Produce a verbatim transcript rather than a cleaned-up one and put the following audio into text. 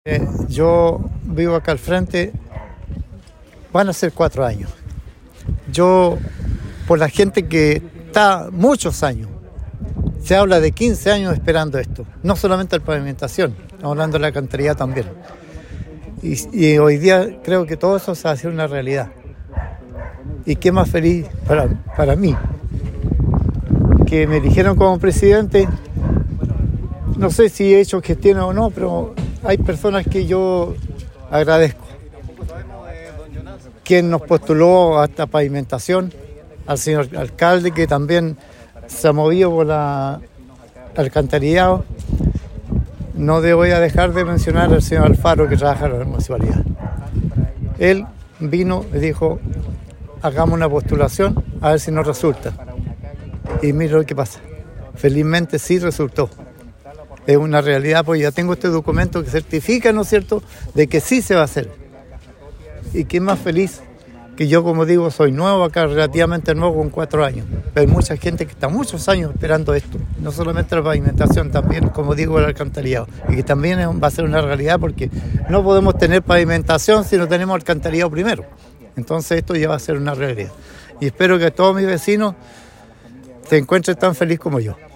Eh, yo vivo acá al frente, van a ser cuatro años. Yo, por la gente que está muchos años, se habla de quince años esperando esto, no solamente la pavimentación, estamos hablando de la alcantarillado también. Y, y hoy día creo que todo eso se va a hacer una realidad. Y qué más feliz para, para mí, que me eligieron como presidente. No sé si he hecho gestiones o no, pero hay personas que yo agradezco. Quien nos postuló a esta pavimentación, al señor alcalde, que también se ha movido por la alcantarillado. No voy a dejar de mencionar al señor Alfaro, que trabaja en la municipalidad. Él vino y dijo, hagamos una postulación a ver si nos resulta. Y mira lo que pasa. Felizmente sí resultó. Es una realidad, pues ya tengo este documento que certifica, ¿no es cierto?, de que sí se va a hacer. Y qué más feliz que yo, como digo, soy nuevo acá, relativamente nuevo, con cuatro años. Pero hay mucha gente que está muchos años esperando esto. No solamente la pavimentación, también, como digo, el alcantarillado. Y que también va a ser una realidad porque no podemos tener pavimentación si no tenemos alcantarillado primero. Entonces esto ya va a ser una realidad. Y espero que todos mis vecinos se encuentren tan felices como yo.